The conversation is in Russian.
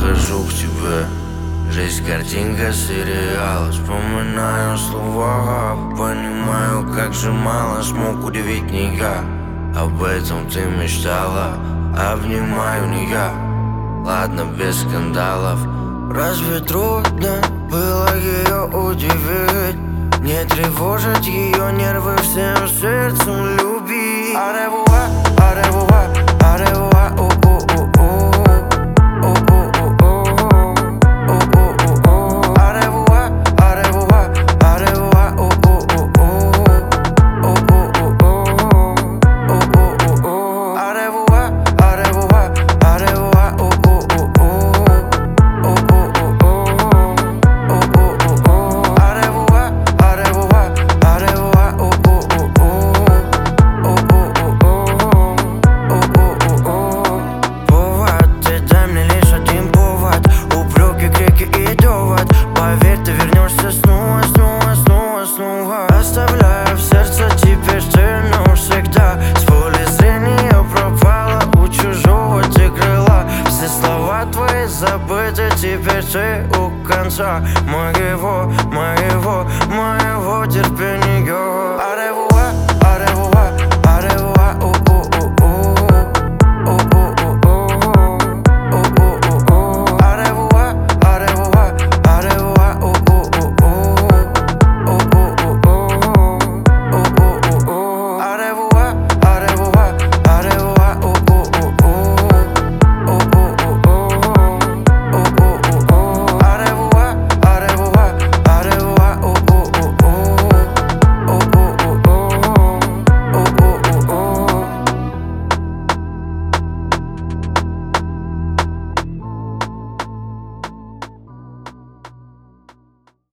прихожу к тебе. Жизнь картинка сериала, вспоминаю слова, понимаю, как же мало смог удивить не я. Об этом ты мечтала, обнимаю не я. Ладно, без скандалов. Разве трудно было ее удивить? Не тревожить ее нервы, всем сердцем любить. Аревуа, аревуа, аревуа, оставляю в сердце теперь ты навсегда. С поля зрения пропала, у чужого ты крыла. Все слова твои забыты, теперь ты у конца моего терпения.